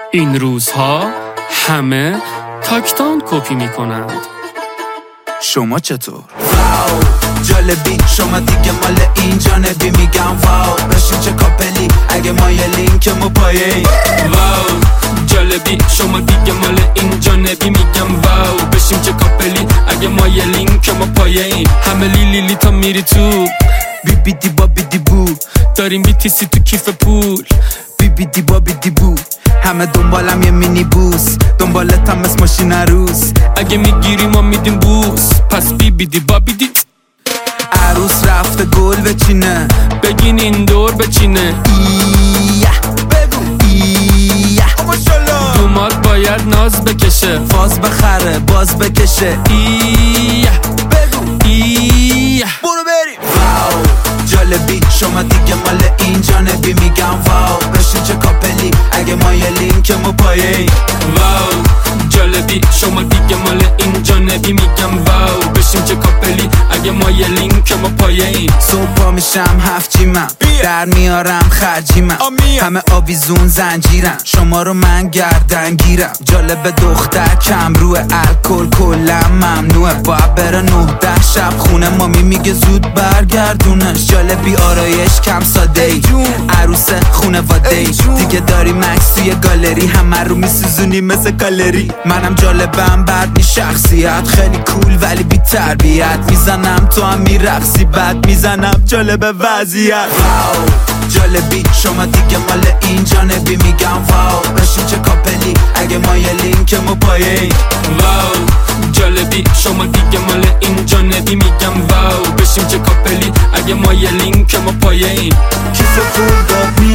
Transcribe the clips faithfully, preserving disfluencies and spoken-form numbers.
این روزها همه تاکتان کپی میکنند. شما چطور؟ واو جالبی شما دیگه مال این جانبی میگم واو بشین چه کاپلی اگه ما یه لینکمو پایه. واو جالبی شما دیگه مال این جانبی میگم واو بشیم چه کاپلی اگه ما یه لینکمو پایه. همه لیلی لی تا میری تو بی بی دی با بی دی بو داریم بیتیسی تو کیف پول. بی بی دی با بی دی بو همه دنبالم یه مینی بوس دنبالتم مثل ماشین عروس. اگه میگیری ما میدیم بوس پس بی بی دی با بی دی. عروس رفته گل بچینه بگین این دور بچینه. ایه بگو ایه دومات باید ناز بکشه فاز بخره باز بکشه. ایه بگو ایه برو بریم. واو جالبی شما دیگه مال این جانبی میگم واو بشین چه کاپلی اگه ما یه لینکمو پایه. واو جالبی شما دیگه مال این جانبی میگم واو بشیم چه کاپلی اگه ما یه لینکمو پایه. صبح پا میشم هفت جیمم در میارم خرجیمم همه آویزون زنجیرم شما رو من گردن گیرم. جالب دختر کم روی الکل کلا ممنوعه باید بره نه ده شب خونه مامی میگه زود برگردونش. جالبی آرایش کم ساده ای عروس خونواده ای دیگه داری مکس توی گالری همه رو میسوزونی مثل کالری. منم جالبم بعد نی شخصیت خیلی کول ولی بی تربیت میزنم تو هم میرقصی بعد میزنم جالب وضعیت. واو جالبی شما دیگه مال این جانبی میگم واو بشین چه کاپلی اگه ما یه لینکمو پایه. واو جالبی شما دیگه مال این جانبی میگم واو بشیم چه کاپلی اگه ما یه لینکمو پایه. کیف پول دادی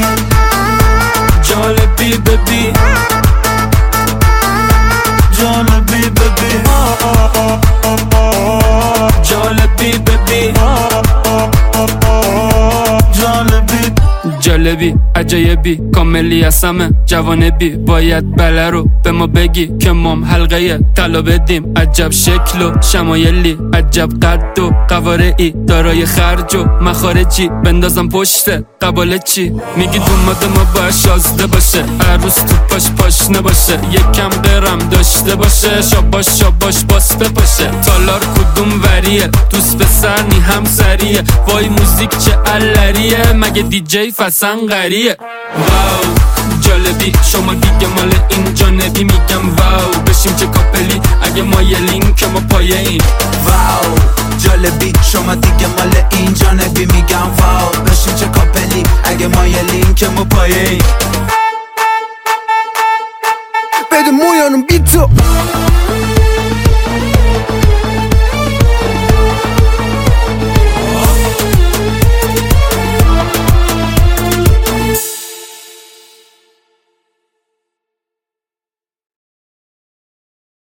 جالبی ببی جالبی ببی جالبی ببی جالبی جالبی عجایبی کاملی هستمه جوانبی باید بله رو به ما بگی که مام حلقه طلا بدیم. عجب شکل و شمایلی عجب قد و قوارعی دارای خرج و مخارجی بندازم پشت قباله چی میگی دوماد ما باید شازده باشه عروس تو پاش پاش نباشه یکم درم داشته باشه شاباش شاباش باس بپاشه. تالار کدوم وریه دوست به سرنی هم سریه وای موزیک چه علریه مگه دیجی فسن غریه. واو جالبی شما دیگه مال این جانبی میگم واو بشیم چه کاپلی اگه ما یه لینکمو پایه. واو جالبی شما دیگه مال این جانبی میگم واو بشین چه کاپلی اگه ما یه لینکمو پایه. بده مویانم بی تو